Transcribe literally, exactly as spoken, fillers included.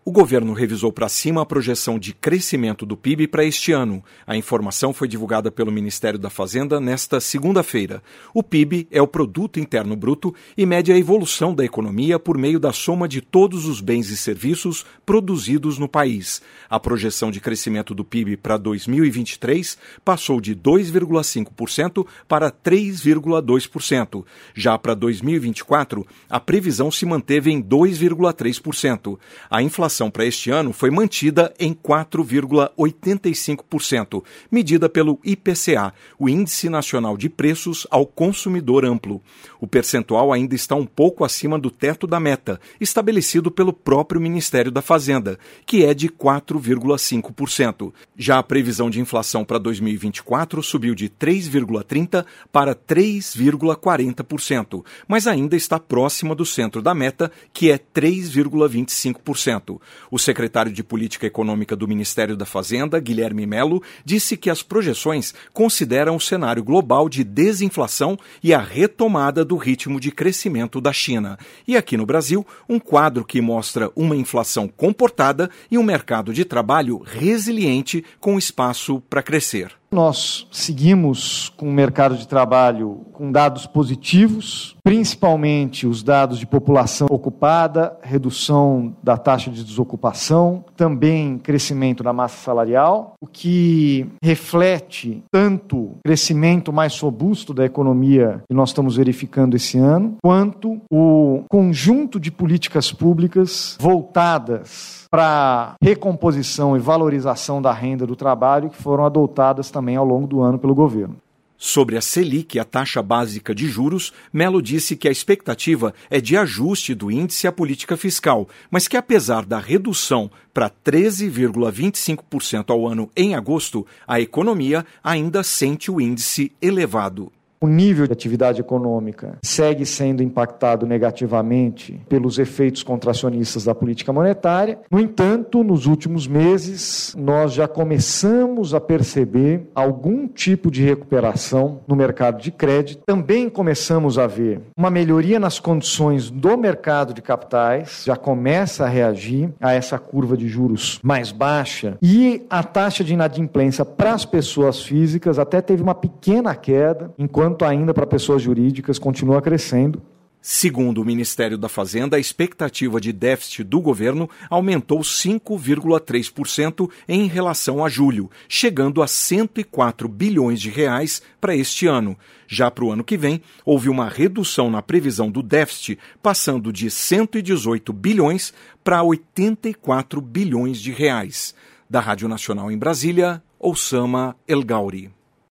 O governo revisou para cima a projeção de crescimento do P I B para este ano. A informação foi divulgada pelo Ministério da Fazenda nesta segunda-feira. O P I B é o Produto Interno Bruto e mede a evolução da economia por meio da soma de todos os bens e serviços produzidos no país. A projeção de crescimento do P I B para dois mil e vinte e três passou de dois vírgula cinco por cento para três vírgula dois por cento. Já para dois mil e vinte e quatro, a previsão se manteve em dois vírgula três por cento. A inflação para este ano foi mantida em quatro vírgula oitenta e cinco por cento, medida pelo I P C A, o Índice Nacional de Preços ao Consumidor Amplo. O percentual ainda está um pouco acima do teto da meta, estabelecido pelo próprio Ministério da Fazenda, que é de quatro vírgula cinco por cento. Já a previsão de inflação para dois mil e vinte e quatro subiu de três vírgula trinta por cento para três vírgula quarenta por cento, mas ainda está próxima do centro da meta, que é três vírgula vinte e cinco por cento. O secretário de Política Econômica do Ministério da Fazenda, Guilherme Melo, disse que as projeções consideram o cenário global de desinflação e a retomada do ritmo de crescimento da China. E aqui no Brasil, um quadro que mostra uma inflação comportada e um mercado de trabalho resiliente com espaço para crescer. Nós seguimos com o mercado de trabalho com dados positivos, principalmente os dados de população ocupada, redução da taxa de desocupação, também crescimento da massa salarial, o que reflete tanto o crescimento mais robusto da economia que nós estamos verificando esse ano, quanto o conjunto de políticas públicas voltadas para recomposição e valorização da renda do trabalho que foram adotadas também ao longo do ano pelo governo. Sobre a Selic, a taxa básica de juros, Melo disse que a expectativa é de ajuste do índice à política fiscal, mas que apesar da redução para treze vírgula vinte e cinco por cento ao ano em agosto, a economia ainda sente o índice elevado. O nível de atividade econômica segue sendo impactado negativamente pelos efeitos contracionistas da política monetária. No entanto, nos últimos meses, nós já começamos a perceber algum tipo de recuperação no mercado de crédito. Também começamos a ver uma melhoria nas condições do mercado de capitais, já começa a reagir a essa curva de juros mais baixa. E a taxa de inadimplência para as pessoas físicas até teve uma pequena queda, enquanto Enquanto ainda para pessoas jurídicas continua crescendo. Segundo o Ministério da Fazenda, a expectativa de déficit do governo aumentou cinco vírgula três por cento em relação a julho, chegando a cento e quatro bilhões de reais para este ano. Já para o ano que vem, houve uma redução na previsão do déficit, passando de cento e dezoito bilhões para oitenta e quatro bilhões de reais. Da Rádio Nacional em Brasília, Oussama El Gauri.